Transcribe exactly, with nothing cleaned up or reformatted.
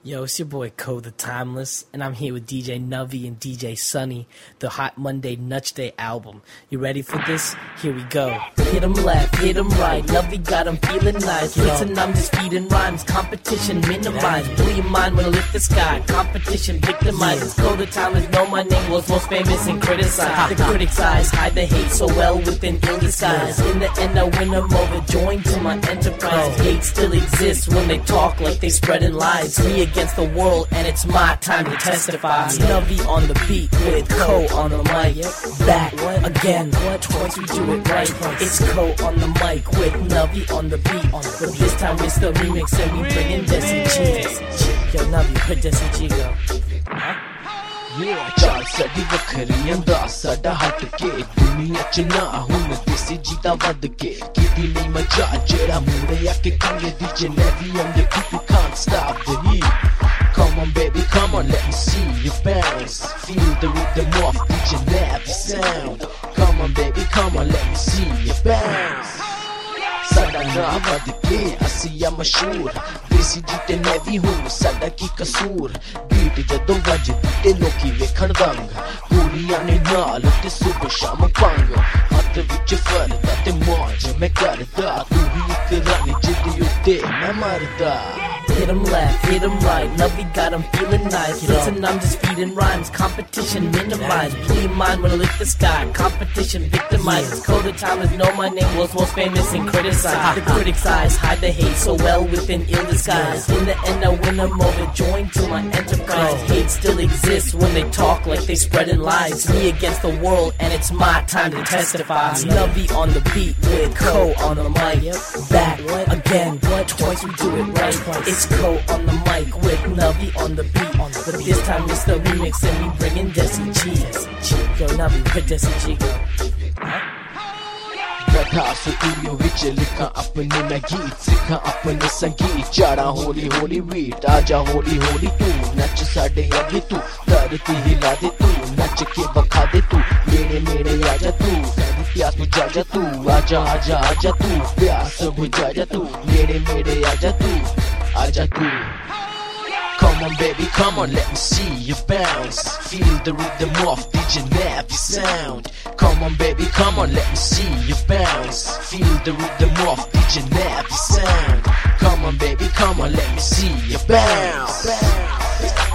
Yo, it's your boy Ko the Timeless, and I'm here with D J Nuvi and D J Sunny, the Hot Monday Nutch Day album. You ready for this? Here we go. Hit 'em left, hit 'em right, Nuvi got 'em feeling nice. Listen, I'm just feeding rhymes, competition minimized. Blow your mind when I lift the sky, competition victimizes. Ko the Timeless, know my name, was most famous and criticized. The critics' eyes hide the hate so well within ill disguise. In the end, I win 'em over, join to my enterprise. Hate still exists when they talk like they spreading lies. Me against the world, and it's my time to testify. Nuvi on the beat with Ko on the mic. Back again, twice we do it right. It's Ko on the mic with Nuvi on the beat. But this time it's the remix, and we bringin' Desi G. Yo, Nuvi, put Desi G go. चाल साडी वखरी अंदाज साडा हट के दुनिया च ना हुन देसी जी दा वध के कीती नहीं मजा जेड़ा मुड़े आके कंगे दी जनेवी on the beat you can't stop the heat. Come on baby, come on, let me see you bounce. Feel the rhythm of D J Navi sound. Come on baby, come on, let me see you bounce. साडा ना वध के असिया मशहूर देसी जी ते navy हुन साडा की कसूर बीट जदों वजदी ते लोकी वेखण दंग कुड़ियां ने नाल ते सुबह शाम पंग हत्थ विच फरदा ते मौज मैं करदा तू ही इक रानी जिद्दी उत्ते मैं मरदा. Hit 'em left, hit 'em right, Nuvi got 'em feeling nice. Listen, I'm just feeding rhymes, competition minimized. Blow your mind when I lift the sky, competition victimizes. Ko the Timeless, know my name, was most famous and criticized. The critics' eyes hide the hate so well within ill disguise. In the end, I win 'em over, join to my enterprise. Hate still exists when they talk like they spreading lies. Me against the world, and it's my time to testify. Nuvi on the beat with Ko on the mic. Back again, twice we do it right. It's Ko on the mic with Nuvi on the beat. But this time it's the remix, and we bringin' Desi G. Yo, Nuvi, put Desi G go. बैठा studio विच लिखा अपने मैं गीत सिखा अपने संगीत चाड़ा Holi Holi beat आजा होली होली तू नच साडे अगे तू धरती हिला दे तू नच के बखा दे तू मेरे मेरे आजा तू कभी प्यास बुझा जा तू आजा आजा आजा तू प्यास बुझा जा तू मेरे मेरे आजा तू आजा तू. Come on baby, come on, let me see you bounce. Feel the rhythm of D J Navi sound. Come on baby, come on, let me see you bounce. Feel the rhythm of D J Navi sound. Come on baby, come on, let me see you bounce.